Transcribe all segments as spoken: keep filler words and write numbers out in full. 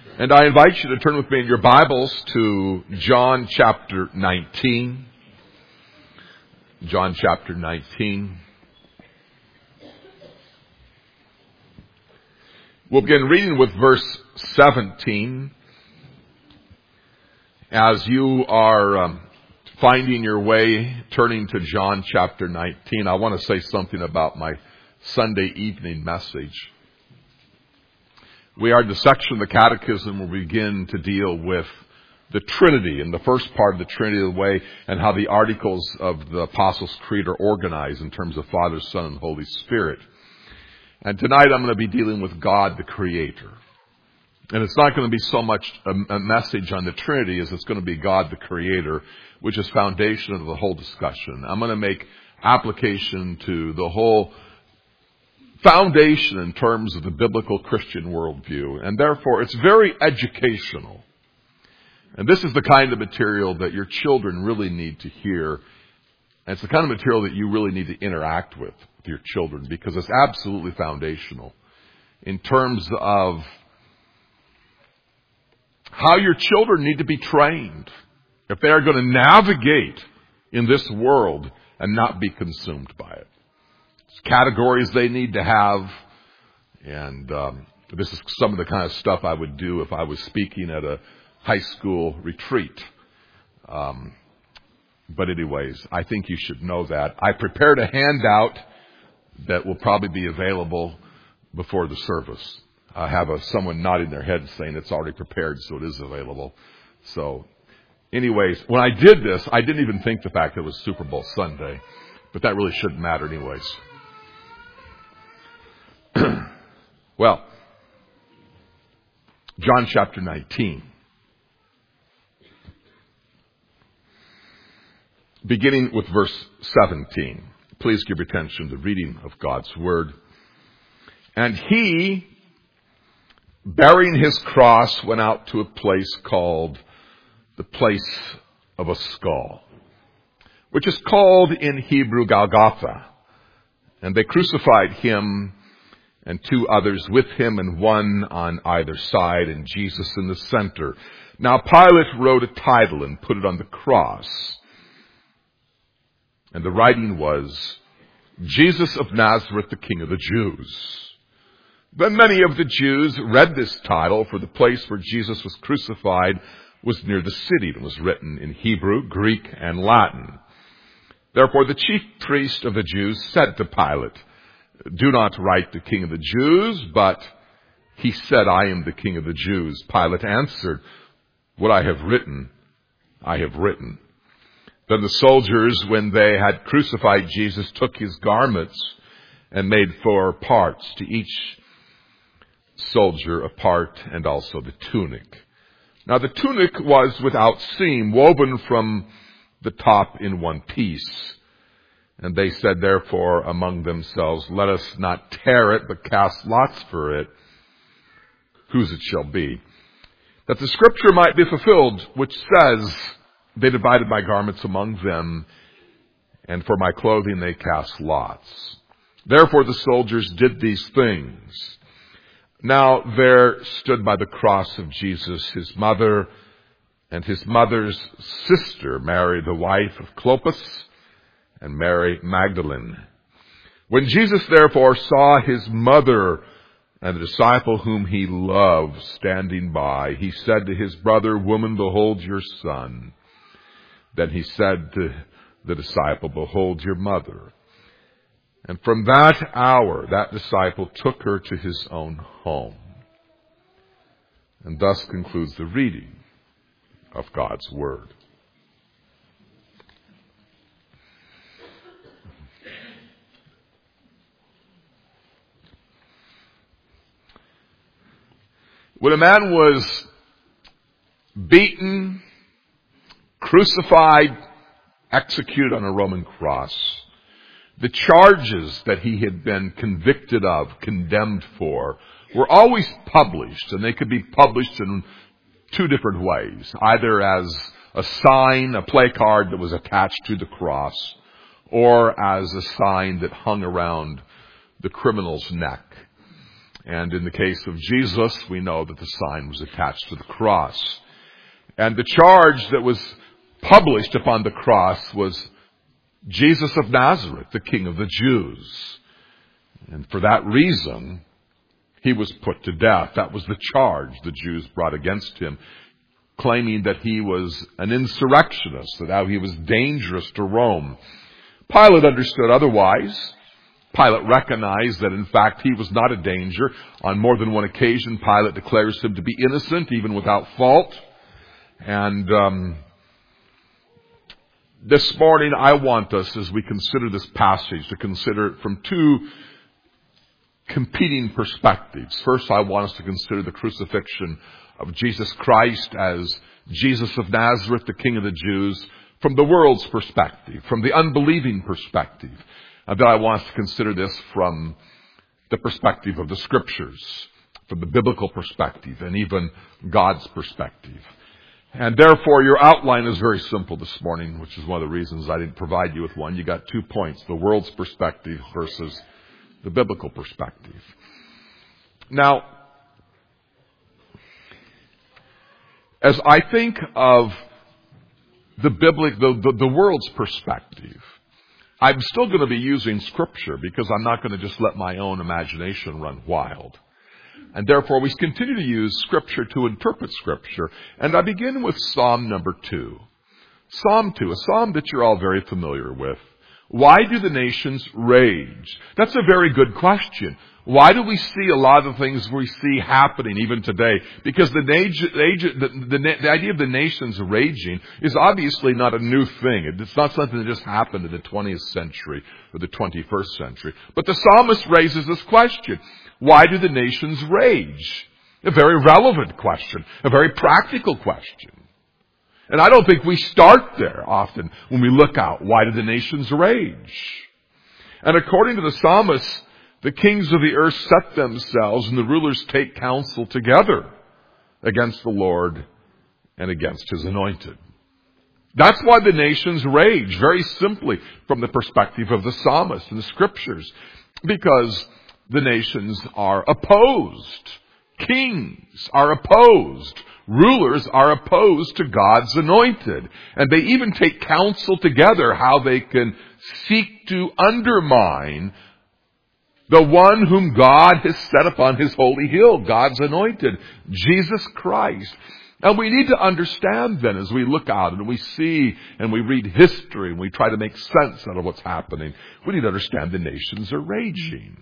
And I invite you to turn with me in your Bibles to John chapter nineteen. John chapter nineteen. We'll begin reading with verse seventeen. As you are um, finding your way, turning to John chapter nineteen, I want to say something about my Sunday evening message. We are in the section of the Catechism where we begin to deal with the Trinity, and the first part of the Trinity of the way, and how the articles of the Apostles' Creed are organized in terms of Father, Son, and Holy Spirit. And tonight I'm going to be dealing with God the Creator. And it's not going to be so much a, a message on the Trinity as it's going to be God the Creator, which is foundation of the whole discussion. I'm going to make application to the whole foundation in terms of the biblical Christian worldview. And therefore, it's very educational. And this is the kind of material that your children really need to hear. And it's the kind of material that you really need to interact with, with your children, because it's absolutely foundational in terms of how your children need to be trained if they are going to navigate in this world and not be consumed by it. Categories they need to have, and um, this is some of the kind of stuff I would do if I was speaking at a high school retreat. Um, but anyways, I think you should know that. I prepared a handout that will probably be available before the service. I have a, someone nodding their head saying it's already prepared, so it is available. So anyways, when I did this, I didn't even think the fact that it was Super Bowl Sunday, but that really shouldn't matter anyways. Well, John chapter nineteen. Beginning with verse seventeen. Please give your attention to the reading of God's Word. And he, bearing his cross, went out to a place called the place of a skull, which is called in Hebrew Golgotha. And they crucified him and two others with him, and one on either side, and Jesus in the center. Now Pilate wrote a title and put it on the cross. And the writing was, Jesus of Nazareth, the King of the Jews. Then many of the Jews read this title, for the place where Jesus was crucified was near the city. It was written in Hebrew, Greek, and Latin. Therefore the chief priest of the Jews said to Pilate, do not write the King of the Jews, but he said, I am the King of the Jews. Pilate answered, what I have written, I have written. Then the soldiers, when they had crucified Jesus, took his garments and made four parts, to each soldier a part, and also the tunic. Now the tunic was without seam, woven from the top in one piece. And they said, therefore, among themselves, let us not tear it, but cast lots for it, whose it shall be. That the scripture might be fulfilled, which says, they divided my garments among them, and for my clothing they cast lots. Therefore the soldiers did these things. Now there stood by the cross of Jesus his mother, and his mother's sister, Mary, the wife of Clopas, and Mary Magdalene. When Jesus therefore saw his mother and the disciple whom he loved standing by, he said to his brother, woman, behold your son. Then he said to the disciple, behold your mother. And from that hour, that disciple took her to his own home. And thus concludes the reading of God's Word. When a man was beaten, crucified, executed on a Roman cross, the charges that he had been convicted of, condemned for, were always published, and they could be published in two different ways. Either as a sign, a placard that was attached to the cross, or as a sign that hung around the criminal's neck. And in the case of Jesus, we know that the sign was attached to the cross. And the charge that was published upon the cross was Jesus of Nazareth, the King of the Jews. And for that reason, he was put to death. That was the charge the Jews brought against him, claiming that he was an insurrectionist, that how he was dangerous to Rome. Pilate understood otherwise. Pilate recognized that, in fact, he was not a danger. On more than one occasion, Pilate declares him to be innocent, even without fault. And um, this morning, I want us, as we consider this passage, to consider it from two competing perspectives. First, I want us to consider the crucifixion of Jesus Christ as Jesus of Nazareth, the King of the Jews, from the world's perspective, from the unbelieving perspective. And then I want us to consider this from the perspective of the Scriptures, from the biblical perspective, and even God's perspective. And therefore, your outline is very simple this morning, which is one of the reasons I didn't provide you with one. You got two points, the world's perspective versus the biblical perspective. Now, as I think of the biblical, the, the, the world's perspective, I'm still going to be using Scripture because I'm not going to just let my own imagination run wild. And therefore, we continue to use Scripture to interpret Scripture. And I begin with Psalm number two. Psalm two, a psalm that you're all very familiar with. Why do the nations rage? That's a very good question. Why do we see a lot of the things we see happening even today? Because the, the, the, the idea of the nations raging is obviously not a new thing. It's not something that just happened in the twentieth century or the twenty-first century. But the psalmist raises this question. Why do the nations rage? A very relevant question, a very practical question. And I don't think we start there often when we look out. Why do the nations rage? And according to the psalmist, the kings of the earth set themselves and the rulers take counsel together against the Lord and against his anointed. That's why the nations rage, very simply from the perspective of the psalmist and the Scriptures. Because the nations are opposed. Kings are opposed. Rulers are opposed to God's anointed. And they even take counsel together how they can seek to undermine the one whom God has set upon his holy hill, God's anointed, Jesus Christ. And we need to understand then, as we look out and we see and we read history and we try to make sense out of what's happening, we need to understand the nations are raging.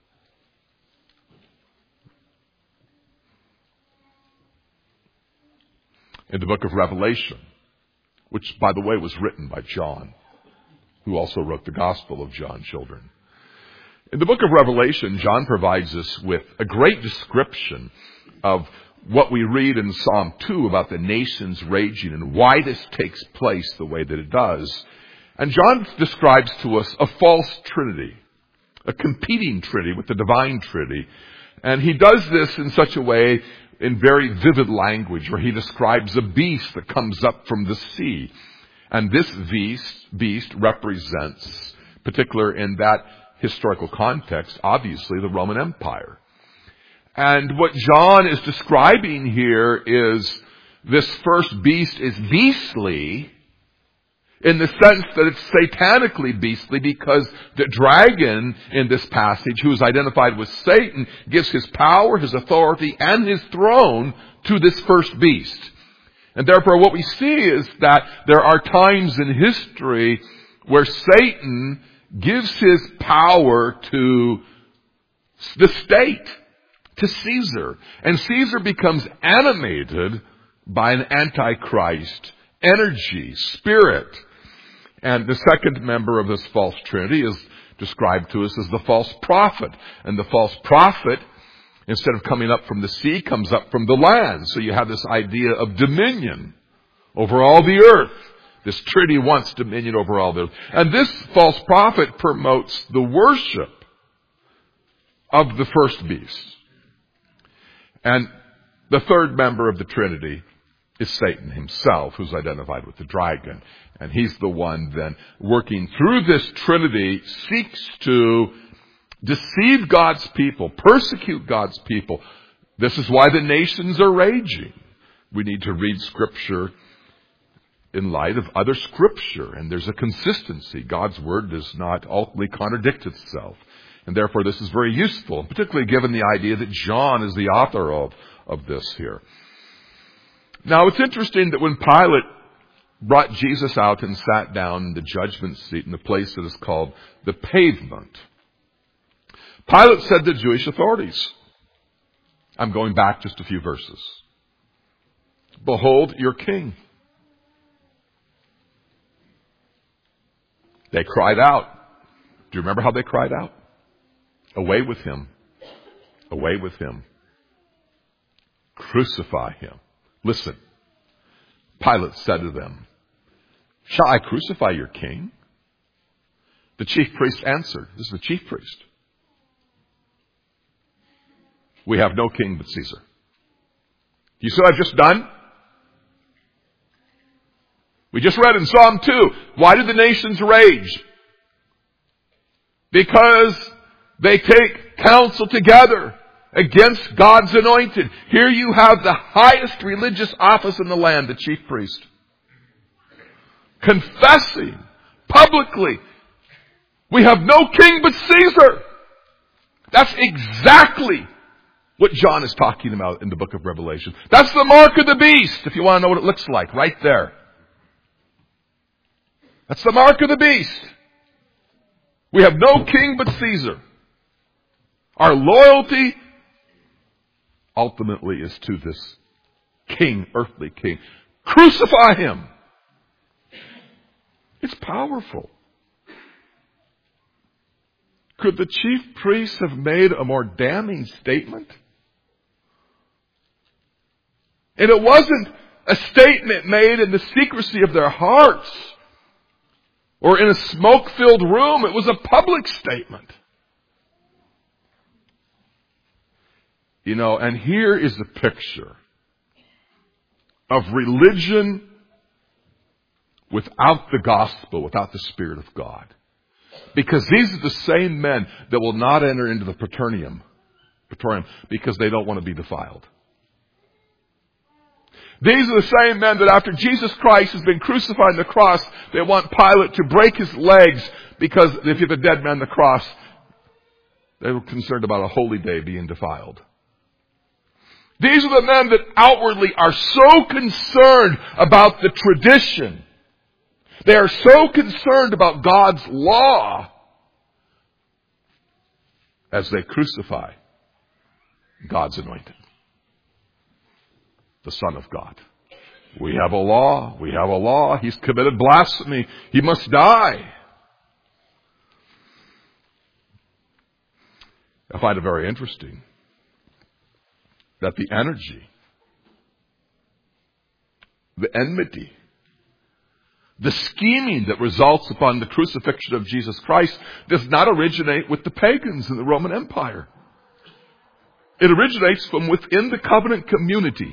In the book of Revelation, which, by the way, was written by John, who also wrote the Gospel of John, children. In the book of Revelation, John provides us with a great description of what we read in Psalm two about the nations raging and why this takes place the way that it does. And John describes to us a false trinity, a competing trinity with the divine trinity. And he does this in such a way, in very vivid language, where he describes a beast that comes up from the sea. And this beast, beast represents, particular in that historical context, obviously the Roman Empire. And what John is describing here is this first beast is beastly in the sense that it's satanically beastly, because the dragon in this passage, who is identified with Satan, gives his power, his authority, and his throne to this first beast. And therefore what we see is that there are times in history where Satan gives his power to the state, to Caesar. And Caesar becomes animated by an antichrist energy, spirit. And the second member of this false trinity is described to us as the false prophet. And the false prophet, instead of coming up from the sea, comes up from the land. So you have this idea of dominion over all the earth. This trinity wants dominion over all the earth. And this false prophet promotes the worship of the first beast. And the third member of the trinity is Satan himself, who's identified with the dragon. And he's the one then working through this trinity, seeks to deceive God's people, persecute God's people. This is why the nations are raging. We need to read Scripture in light of other Scripture, and there's a consistency. God's Word does not ultimately contradict itself. And therefore this is very useful, particularly given the idea that John is the author of, of this here. Now it's interesting that when Pilate brought Jesus out and sat down in the judgment seat in the place that is called the pavement, Pilate said to the Jewish authorities, I'm going back just a few verses, behold your king. They cried out. Do you remember how they cried out? Away with him. Away with him. Crucify him. Listen. Pilate said to them, shall I crucify your king? The chief priest answered. This is the chief priest. We have no king but Caesar. You see what I've just done? We just read in Psalm two. Why did the nations rage? Because they take counsel together against God's anointed. Here you have the highest religious office in the land, the chief priest, confessing publicly, we have no king but Caesar. That's exactly what John is talking about in the book of Revelation. That's the mark of the beast, if you want to know what it looks like, right there. That's the mark of the beast. We have no king but Caesar. Our loyalty ultimately is to this king, earthly king. Crucify him. It's powerful. Could the chief priests have made a more damning statement? And it wasn't a statement made in the secrecy of their hearts or in a smoke-filled room. It was a public statement. You know, and here is the picture of religion without the gospel, without the Spirit of God. Because these are the same men that will not enter into the praetorium, praetorium because they don't want to be defiled. These are the same men that after Jesus Christ has been crucified on the cross, they want Pilate to break his legs because if you have a dead man on the cross, they were concerned about a holy day being defiled. These are the men that outwardly are so concerned about the tradition. They are so concerned about God's law as they crucify God's anointed, the Son of God. We have a law. We have a law. He's committed blasphemy. He must die. I find it very interesting that the energy, the enmity, the scheming that results upon the crucifixion of Jesus Christ does not originate with the pagans in the Roman Empire. It originates from within the covenant community.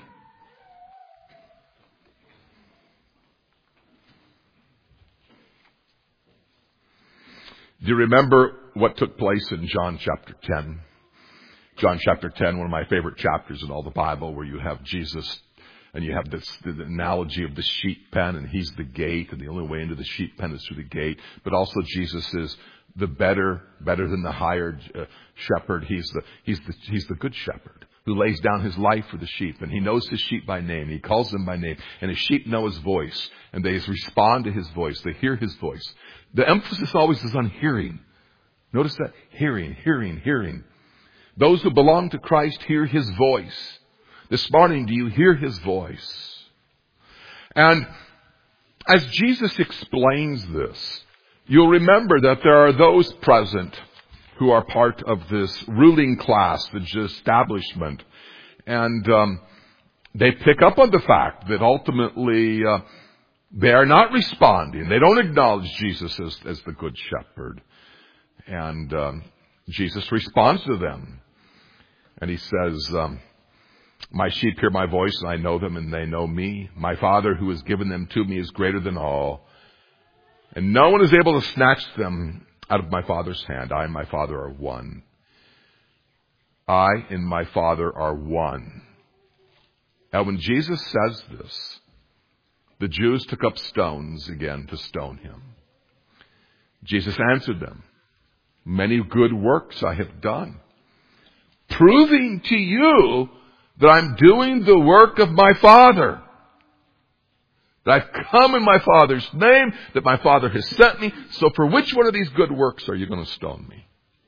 Do you remember what took place in John chapter ten? John chapter ten, one of my favorite chapters in all the Bible, where you have Jesus and you have this the analogy of the sheep pen, and he's the gate, and the only way into the sheep pen is through the gate. But also Jesus is the better, better than the hired uh, shepherd. He's the he's the he's the good shepherd who lays down his life for the sheep, and he knows his sheep by name. He calls them by name, and his sheep know his voice, and they respond to his voice. They hear his voice. The emphasis always is on hearing. Notice that hearing, hearing, hearing. Those who belong to Christ hear his voice. This morning, do you hear his voice? And as Jesus explains this, you'll remember that there are those present who are part of this ruling class, the establishment. And um, they pick up on the fact that ultimately uh, they are not responding. They don't acknowledge Jesus as, as the good shepherd. And um, Jesus responds to them. And he says, um, my sheep hear my voice, and I know them, and they know me. My Father who has given them to me is greater than all. And no one is able to snatch them out of my Father's hand. I and my Father are one. I and my Father are one. Now when Jesus says this, the Jews took up stones again to stone him. Jesus answered them, many good works I have done, proving to you that I'm doing the work of my Father. That I've come in my Father's name, that my Father has sent me. So for which one of these good works are you going to stone me?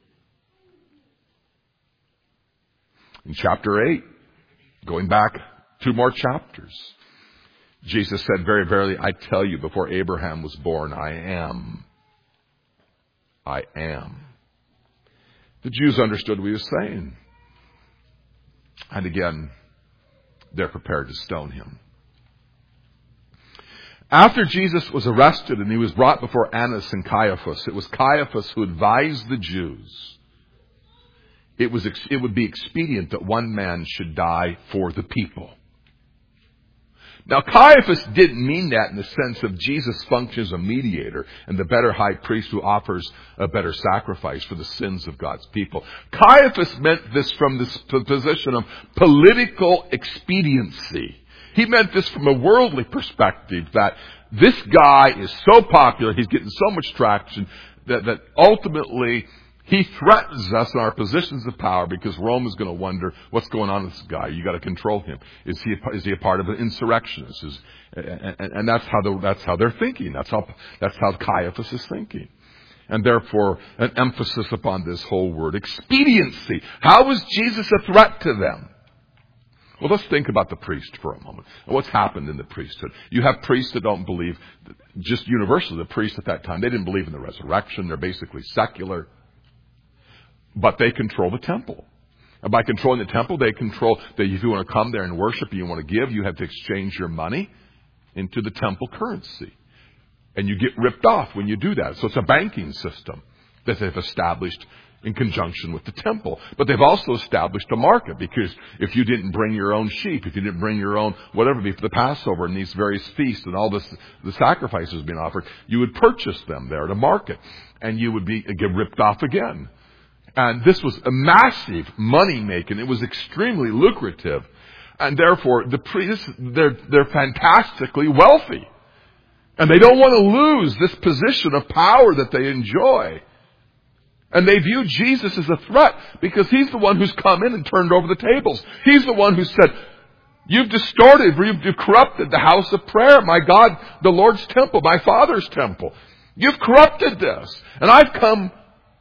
In chapter eight, going back two more chapters, Jesus said, very verily, I tell you, before Abraham was born, I am. I am. The Jews understood what he was saying. And again, they're prepared to stone him. After Jesus was arrested and he was brought before Annas and Caiaphas, it was Caiaphas who advised the Jews it was it would be expedient that one man should die for the people. Now, Caiaphas didn't mean that in the sense of Jesus functions as a mediator and the better high priest who offers a better sacrifice for the sins of God's people. Caiaphas meant this from this position of political expediency. He meant this from a worldly perspective, that this guy is so popular, he's getting so much traction, that, that ultimately he threatens us in our positions of power because Rome is going to wonder what's going on with this guy. You got to control him. Is he a, is he a part of an insurrectionist? Is, and, and that's how the, that's how they're thinking. That's how that's how Caiaphas is thinking. And therefore, an emphasis upon this whole word expediency. How was Jesus a threat to them? Well, let's think about the priest for a moment. What's happened in the priesthood? You have priests that don't believe, just universally, the priests at that time, they didn't believe in the resurrection. They're basically secular. But they control the temple. And by controlling the temple, they control that if you want to come there and worship, you want to give, you have to exchange your money into the temple currency. And you get ripped off when you do that. So it's a banking system that they've established in conjunction with the temple. But they've also established a market, because if you didn't bring your own sheep, if you didn't bring your own whatever for the Passover and these various feasts and all this, the sacrifices being offered, you would purchase them there at a market, and you would be get ripped off again. And this was a massive money making. It was extremely lucrative, and therefore the priests, they're they're fantastically wealthy, and they don't want to lose this position of power that they enjoy. And they view Jesus as a threat because he's the one who's come in and turned over the tables. He's the one who said, you've distorted, you've corrupted the house of prayer, my God, the Lord's temple, my Father's temple. You've corrupted this. And I've come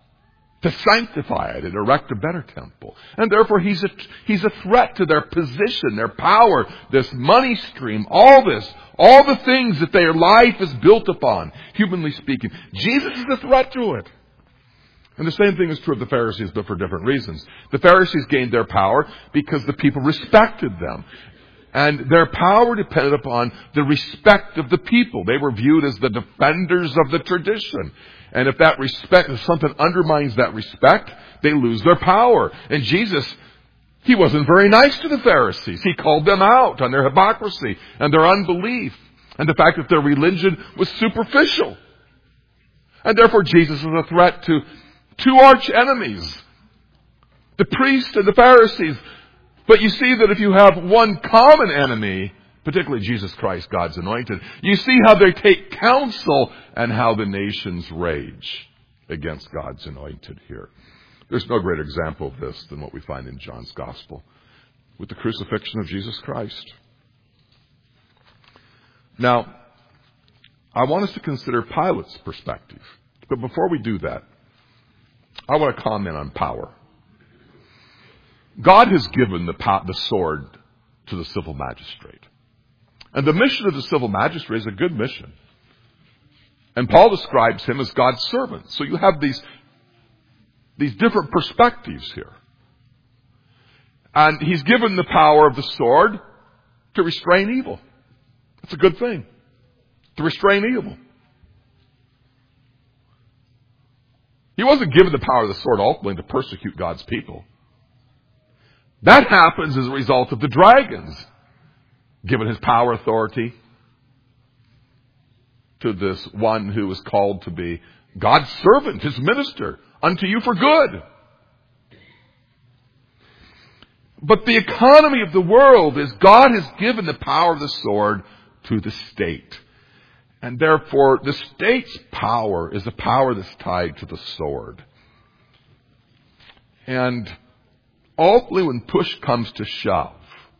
to sanctify it and erect a better temple. And therefore he's a, he's a threat to their position, their power, this money stream, all this, all the things that their life is built upon, humanly speaking. Jesus is a threat to it. And the same thing is true of the Pharisees, but for different reasons. The Pharisees gained their power because the people respected them. And their power depended upon the respect of the people. They were viewed as the defenders of the tradition. And if that respect, if something undermines that respect, they lose their power. And Jesus, he wasn't very nice to the Pharisees. He called them out on their hypocrisy and their unbelief and the fact that their religion was superficial. And therefore Jesus is a threat to two arch enemies, the priests and the Pharisees. But you see that if you have one common enemy, particularly Jesus Christ, God's anointed, you see how they take counsel and how the nations rage against God's anointed here. There's no greater example of this than what we find in John's Gospel with the crucifixion of Jesus Christ. Now, I want us to consider Pilate's perspective. But before we do that, I want to comment on power. God has given the, po- the sword to the civil magistrate. And the mission of the civil magistrate is a good mission. And Paul describes him as God's servant. So you have these, these different perspectives here. And he's given the power of the sword to restrain evil. That's a good thing. To restrain evil. He wasn't given the power of the sword ultimately to persecute God's people. That happens as a result of the dragons given his power authority to this one who was called to be God's servant, his minister, unto you for good. But the economy of the world is God has given the power of the sword to the state. And therefore, the state's power is a power that's tied to the sword. And ultimately, when push comes to shove,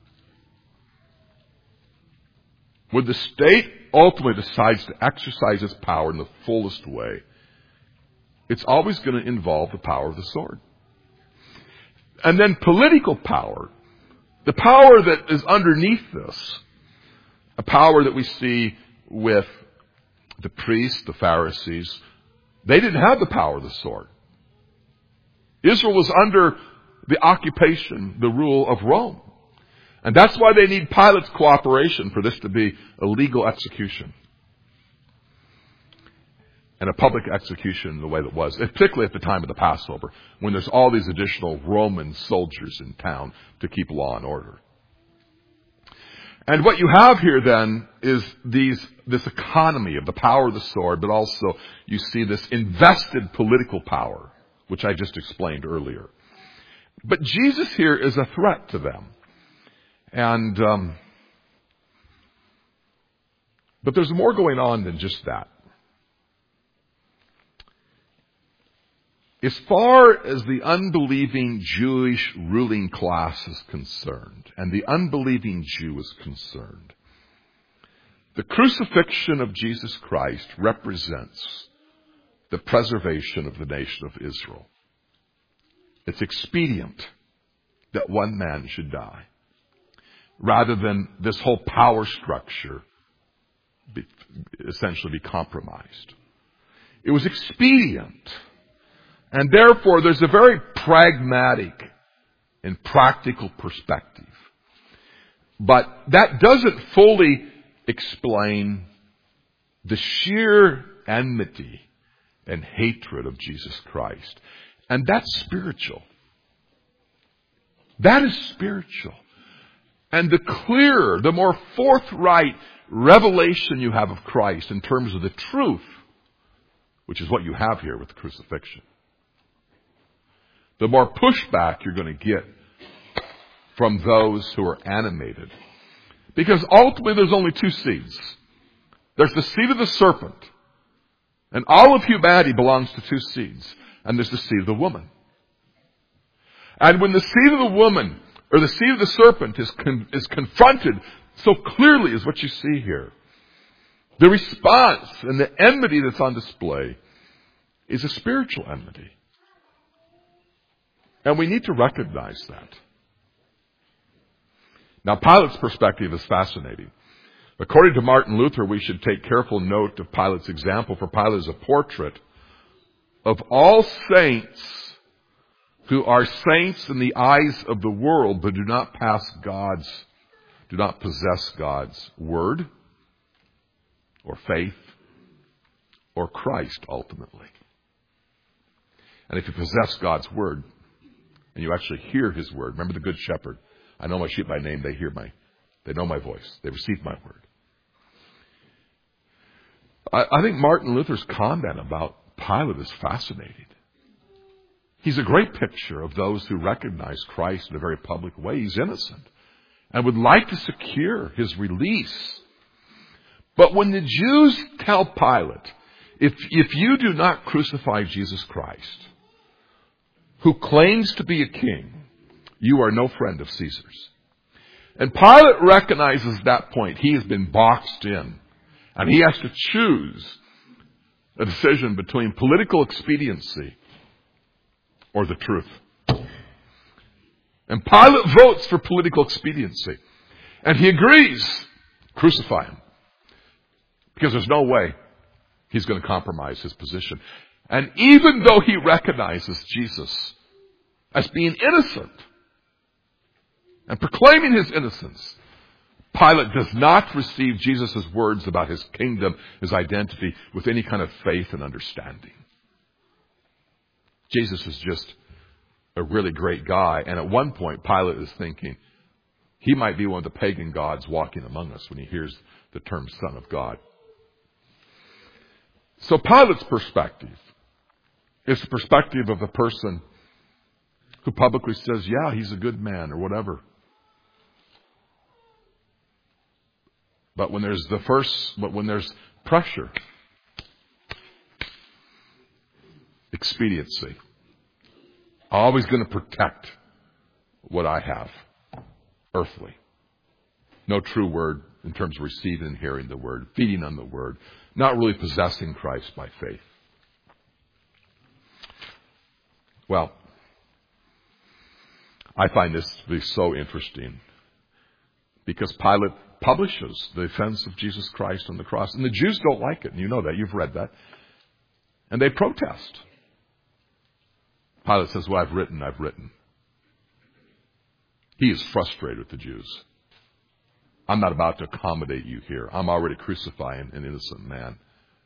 when the state ultimately decides to exercise its power in the fullest way, it's always going to involve the power of the sword. And then political power, the power that is underneath this, a power that we see with the priests, the Pharisees, they didn't have the power of the sword. Israel was under the occupation, the rule of Rome. And that's why they need Pilate's cooperation for this to be a legal execution. And a public execution in the way that was, particularly at the time of the Passover, when there's all these additional Roman soldiers in town to keep law and order. And what you have here then is these, this economy of the power of the sword, but also you see this invested political power, which I just explained earlier. But Jesus here is a threat to them. And, um, but there's more going on than just that. As far as the unbelieving Jewish ruling class is concerned, and the unbelieving Jew is concerned, the crucifixion of Jesus Christ represents the preservation of the nation of Israel. It's expedient that one man should die, rather than this whole power structure be, essentially be compromised. It was expedient. And therefore, there's a very pragmatic and practical perspective. But that doesn't fully explain the sheer enmity and hatred of Jesus Christ. And that's spiritual. That is spiritual. And the clearer, the more forthright revelation you have of Christ in terms of the truth, which is what you have here with the crucifixion, the more pushback you're going to get from those who are animated. Because ultimately there's only two seeds. There's the seed of the serpent. And all of humanity belongs to two seeds. And there's the seed of the woman. And when the seed of the woman, or the seed of the serpent is, con- is confronted so clearly as what you see here, the response and the enmity that's on display is a spiritual enmity. And we need to recognize that. Now, Pilate's perspective is fascinating. According to Martin Luther, we should take careful note of Pilate's example, for Pilate is a portrait of all saints who are saints in the eyes of the world, but do not pass God's, do not possess God's word or faith or Christ ultimately. And if you possess God's word, and you actually hear his word. Remember the good shepherd. I know my sheep by name. They hear my, they know my voice. They receive my word. I, I think Martin Luther's comment about Pilate is fascinating. He's a great picture of those who recognize Christ in a very public way. He's innocent and would like to secure his release. But when the Jews tell Pilate, if, if you do not crucify Jesus Christ, who claims to be a king, you are no friend of Caesar's. And Pilate recognizes that point. He has been boxed in. And he has to choose a decision between political expediency or the truth. And Pilate votes for political expediency. And he agrees, crucify him. Because there's no way he's going to compromise his position. And even though he recognizes Jesus as being innocent and proclaiming his innocence, Pilate does not receive Jesus' words about his kingdom, his identity, with any kind of faith and understanding. Jesus is just a really great guy. And at one point, Pilate is thinking he might be one of the pagan gods walking among us when he hears the term Son of God. So Pilate's perspective It's the perspective of a person who publicly says, yeah, he's a good man or whatever. But when there's the first, but when there's pressure, expediency, always going to protect what I have, earthly. No true word in terms of receiving and hearing the word, feeding on the word, not really possessing Christ by faith. Well, I find this to be so interesting because Pilate publishes the offense of Jesus Christ on the cross, and the Jews don't like it, and you know that, you've read that, and they protest. Pilate says, well, I've written, I've written. He is frustrated with the Jews. I'm not about to accommodate you here. I'm already crucifying an innocent man.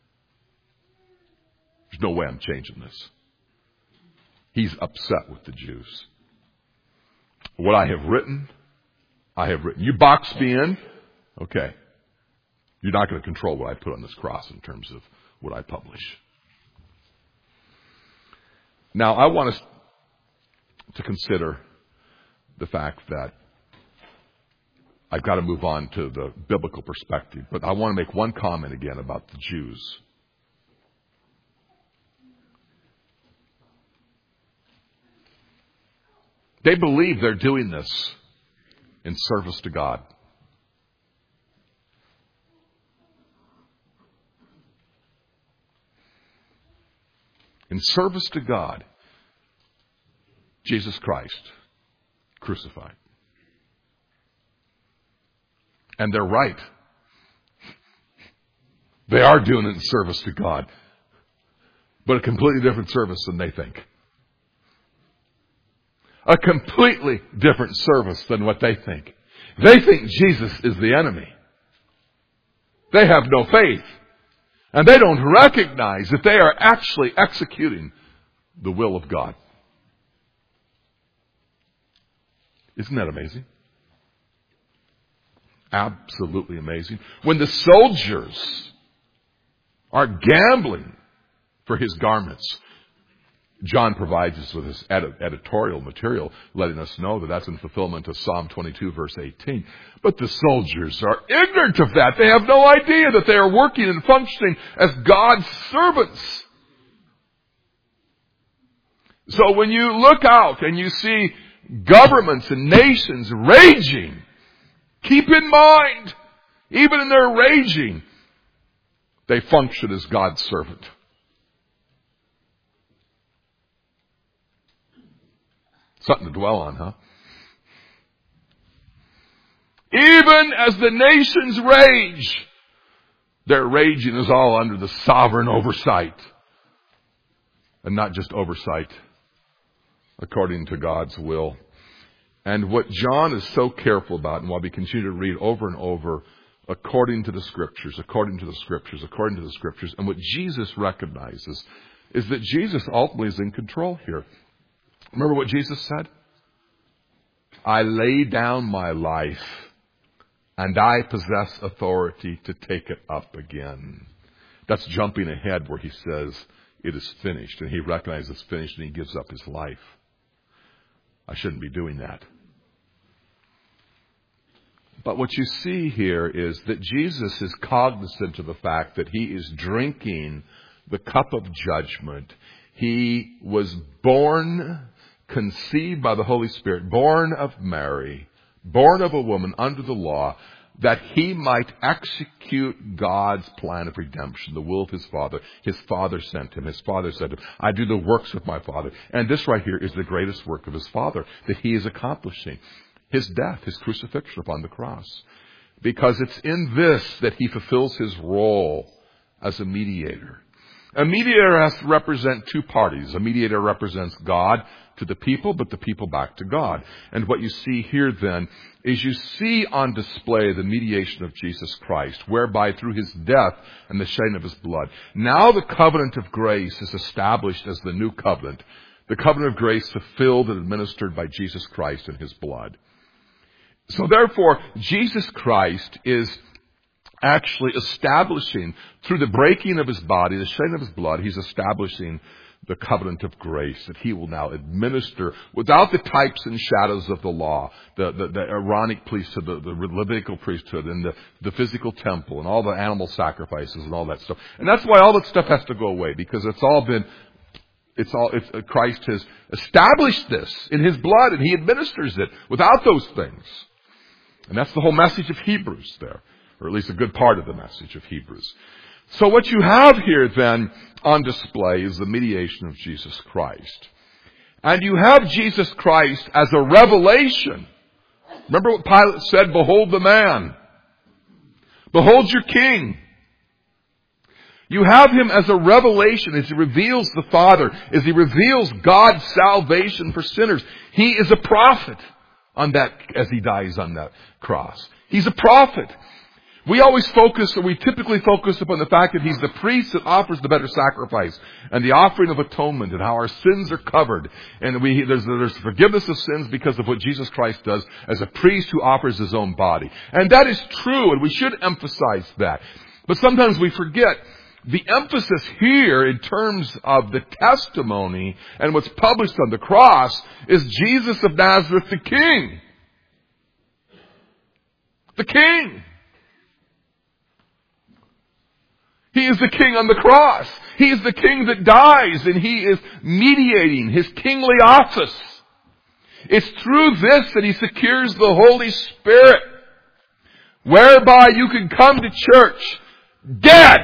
There's no way I'm changing this. He's upset with the Jews. What I have written, I have written. You box me in, okay. You're not going to control what I put on this cross in terms of what I publish. Now, I want us to consider the fact that I've got to move on to the biblical perspective, but I want to make one comment again about the Jews. They believe they're doing this in service to God. In service to God, Jesus Christ crucified. And they're right. They are doing it in service to God, but a completely different service than they think. A completely different service than what they think. They think Jesus is the enemy. They have no faith. And they don't recognize that they are actually executing the will of God. Isn't that amazing? Absolutely amazing. When the soldiers are gambling for his garments, John provides us with this editorial material, letting us know that that's in fulfillment of Psalm twenty-two, verse eighteen. But the soldiers are ignorant of that. They have no idea that they are working and functioning as God's servants. So when you look out and you see governments and nations raging, keep in mind, even in their raging, they function as God's servant. Something to dwell on, huh? Even as the nations rage, their raging is all under the sovereign oversight. And not just oversight, according to God's will. And what John is so careful about, and while we continue to read over and over, according to the Scriptures, according to the Scriptures, according to the Scriptures, and what Jesus recognizes, is that Jesus ultimately is in control here. Remember what Jesus said? I lay down my life, and I possess authority to take it up again. That's jumping ahead where he says, it is finished. And he recognizes it's finished and he gives up his life. I shouldn't be doing that. But what you see here is that Jesus is cognizant of the fact that he is drinking the cup of judgment. He was born, conceived by the Holy Spirit, born of Mary, born of a woman under the law, that he might execute God's plan of redemption, the will of his Father. His Father sent him. His Father said to him, I do the works of my Father. And this right here is the greatest work of his Father that he is accomplishing. His death, his crucifixion upon the cross. Because it's in this that he fulfills his role as a mediator. A mediator has to represent two parties. A mediator represents God to the people, but the people back to God. And what you see here then is you see on display the mediation of Jesus Christ, whereby through his death and the shedding of his blood, now the covenant of grace is established as the new covenant. The covenant of grace fulfilled and administered by Jesus Christ in his blood. So therefore, Jesus Christ is actually establishing, through the breaking of his body, the shedding of his blood, he's establishing the covenant of grace that he will now administer without the types and shadows of the law, the, the, the Aaronic priesthood, the, the Levitical priesthood, and the, the physical temple, and all the animal sacrifices and all that stuff. And that's why all that stuff has to go away, because it's all been, it's all, it's, uh, Christ has established this in his blood, and he administers it without those things. And that's the whole message of Hebrews there, or at least a good part of the message of Hebrews. So what you have here then on display is the mediation of Jesus Christ. And you have Jesus Christ as a revelation. Remember what Pilate said, behold the man. Behold your king. You have him as a revelation as he reveals the Father, as he reveals God's salvation for sinners. He is a prophet on that, as he dies on that cross. He's a prophet. We always focus, or we typically focus upon the fact that he's the priest that offers the better sacrifice and the offering of atonement, and how our sins are covered. And we, there's, there's forgiveness of sins because of what Jesus Christ does as a priest who offers his own body. And that is true, and we should emphasize that. But sometimes we forget the emphasis here in terms of the testimony and what's published on the cross is Jesus of Nazareth, the King. The King. He is the King on the cross. He is the King that dies, and he is mediating his kingly office. It's through this that he secures the Holy Spirit, whereby you can come to church dead,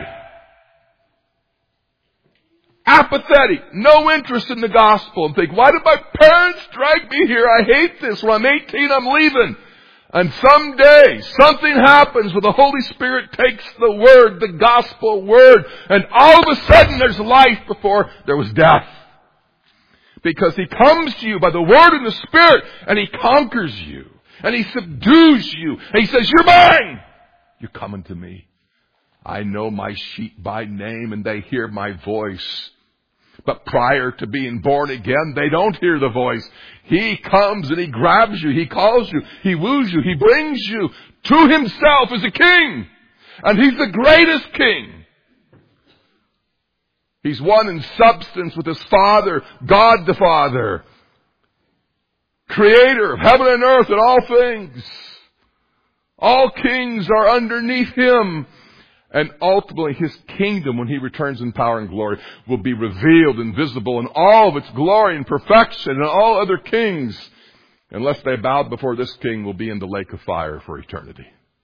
apathetic, no interest in the gospel, and think, why did my parents drag me here? I hate this. When I'm eighteen, I'm leaving. And someday something happens where the Holy Spirit takes the word, the gospel word, and all of a sudden there's life before there was death. Because he comes to you by the word and the Spirit, and he conquers you, and he subdues you, and he says, you're mine. You're coming to me. I know my sheep by name, and they hear my voice. But prior to being born again, they don't hear the voice. He comes and he grabs you. He calls you. He woos you. He brings you to himself as a king. And he's the greatest king. He's one in substance with his Father, God the Father, creator of heaven and earth and all things. All kings are underneath him. And ultimately his kingdom, when he returns in power and glory, will be revealed and visible in all of its glory and perfection, and all other kings, unless they bow before this king, will be in the lake of fire for eternity.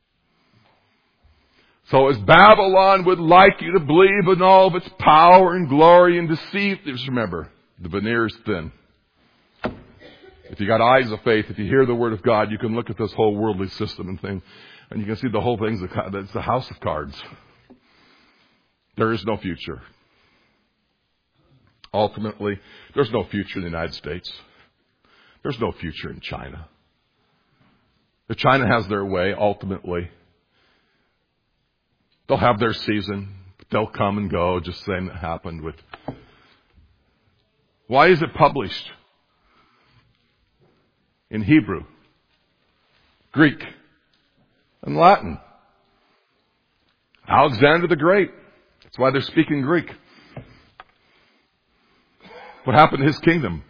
So as Babylon would like you to believe in all of its power and glory and deceit, just remember, the veneer is thin. If you got eyes of faith, if you hear the word of God, you can look at this whole worldly system and think, and you can see the whole thing's a, it's a house of cards. There is no future. Ultimately, there's no future in the United States. There's no future in China. If China has their way, ultimately, they'll have their season. They'll come and go, just the same that happened with... Why is it published in Hebrew, Greek, and Latin? Alexander the Great. That's why they're speaking Greek. What happened to his kingdom?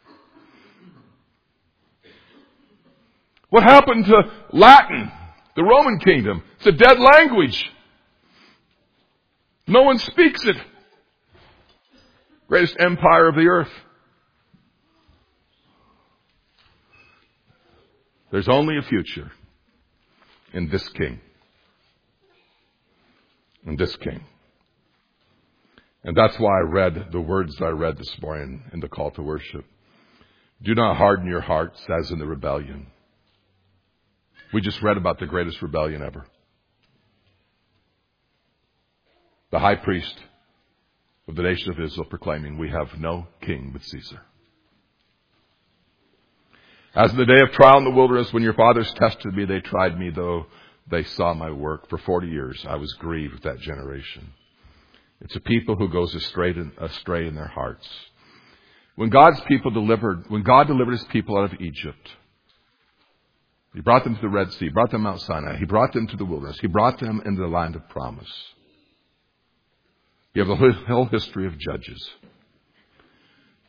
What happened to Latin, the Roman kingdom? It's a dead language. No one speaks it. Greatest empire of the earth. There's only a future in this king. In this king. And that's why I read the words I read this morning in the call to worship. Do not harden your hearts as in the rebellion. We just read about the greatest rebellion ever. The high priest of the nation of Israel proclaiming, we have no king but Caesar. As in the day of trial in the wilderness, when your fathers tested me, they tried me, though they saw my work. For forty years I was grieved with that generation. It's a people who goes astray in, astray in their hearts. When God's people delivered, when God delivered his people out of Egypt, he brought them to the Red Sea, he brought them Mount Sinai, he brought them to the wilderness, he brought them into the land of promise. You have the whole history of Judges.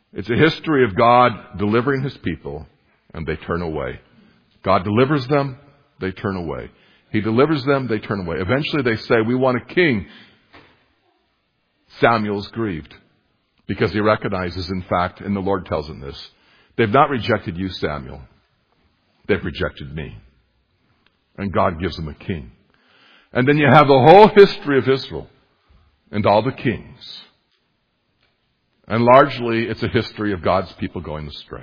It's a history of God delivering his people, and they turn away. God delivers them, they turn away. He delivers them, they turn away. Eventually they say, we want a king. Samuel's grieved because he recognizes, in fact, and the Lord tells him this, they've not rejected you, Samuel. They've rejected me. And God gives them a king. And then you have the whole history of Israel and all the kings. And largely it's a history of God's people going astray.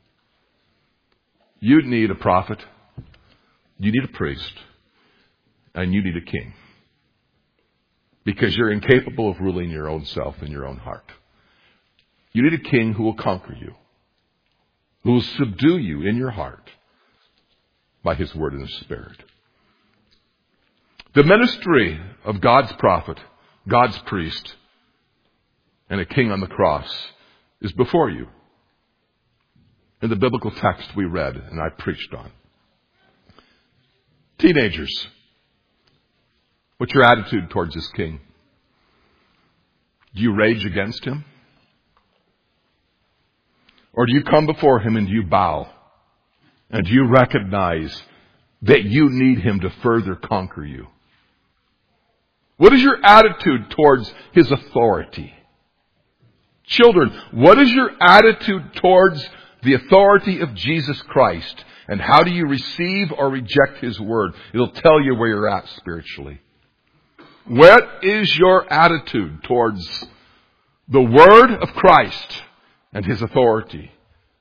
You need a prophet. You need a priest. And you need a king. Because you're incapable of ruling your own self and your own heart. You need a king who will conquer you. Who will subdue you in your heart by his word and his spirit. The ministry of God's prophet, God's priest, and a king on the cross is before you. In the biblical text we read and I preached on. Teenagers, what's your attitude towards this king? Do you rage against him? Or do you come before him and do you bow? And do you recognize that you need him to further conquer you? What is your attitude towards his authority? Children, what is your attitude towards the authority of Jesus Christ? And how do you receive or reject his word? It'll tell you where you're at spiritually. What is your attitude towards the word of Christ and his authority?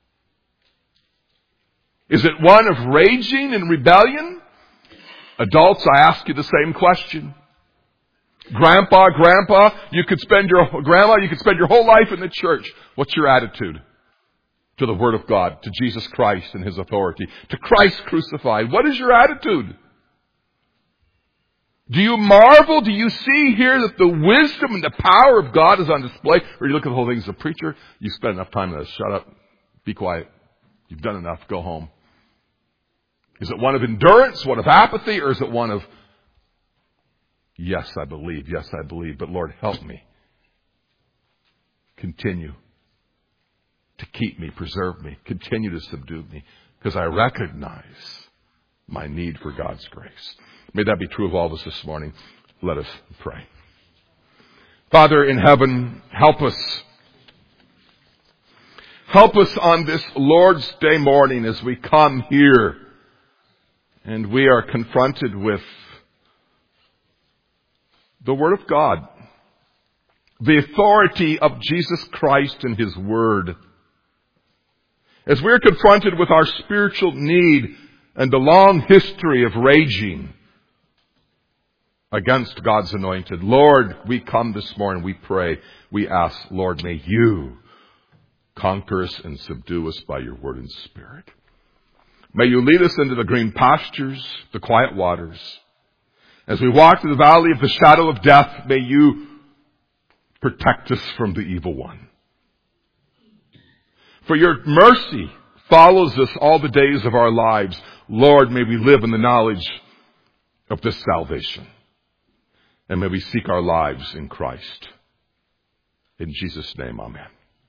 Is it one of raging and rebellion? Adults, I ask you the same question. Grandpa, grandpa, you could spend your, grandma, you could spend your whole life in the church. What's your attitude to the Word of God, to Jesus Christ and his authority, to Christ crucified? What is your attitude? Do you marvel? Do you see here that the wisdom and the power of God is on display? Or you look at the whole thing as a preacher, you spend enough time in this. Shut up. Be quiet. You've done enough. Go home. Is it one of endurance, one of apathy, or is it one of, yes, I believe, yes, I believe, but Lord, help me. Continue to keep me, preserve me, continue to subdue me, because I recognize my need for God's grace. May that be true of all of us this morning. Let us pray. Father in heaven, help us. Help us on this Lord's Day morning as we come here and we are confronted with the Word of God, the authority of Jesus Christ and his Word. As we're confronted with our spiritual need and the long history of raging against God's anointed, Lord, we come this morning, we pray, we ask, Lord, may you conquer us and subdue us by your word and spirit. May you lead us into the green pastures, the quiet waters. As we walk through the valley of the shadow of death, may you protect us from the evil one. For your mercy follows us all the days of our lives. Lord, may we live in the knowledge of this salvation. And may we seek our lives in Christ. In Jesus' name, amen.